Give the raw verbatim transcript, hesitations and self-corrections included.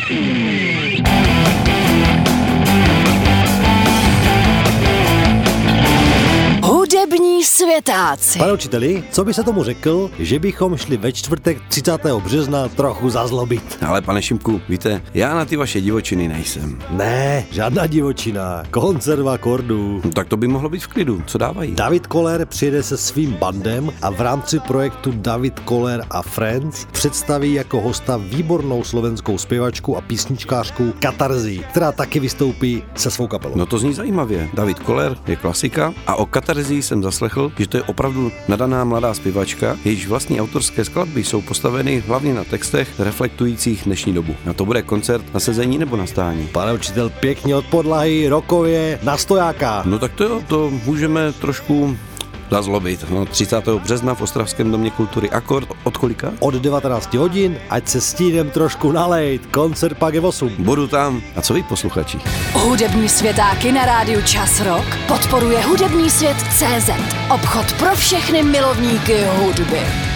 Hudební světáci. Pane učiteli, co by se tomu řekl, že bychom šli ve čtvrtek třicátého března trochu zazlobit? Ale pane Šimku, víte, já na ty vaše divočiny nejsem. Ne, žádná divočina, koncert akordů. No, tak to by mohlo být v klidu, co dávají? David Koller přijede se svým bandem a v rámci projektu David Koller a Friends představí jako hosta výbornou slovenskou zpěvačku a písničkářku Katarzy, která taky vystoupí se svou kapelou. No to zní zajímavě. David Koller je klasika a o Katarzy jsem zaslechl, že to je opravdu nadaná mladá zpěvačka, jejíž vlastní autorské skladby jsou postaveny hlavně na textech reflektujících dnešní dobu. A to bude koncert na sezení nebo na stání? Pane učitel, pěkně od podlahy, rokově, na stojáka. No tak to jo, to můžeme trošku zazlobit. No, třicátého března v Ostravském domě kultury Akord. Od kolika? Od devatenáct hodin, ať se stínem trošku nalejt. Koncert pak je osm. Budu tam. A co vy, posluchači? Hudební světáky na rádiu Čas Rock podporuje hudební svět tečka cé zet. Obchod pro všechny milovníky hudby.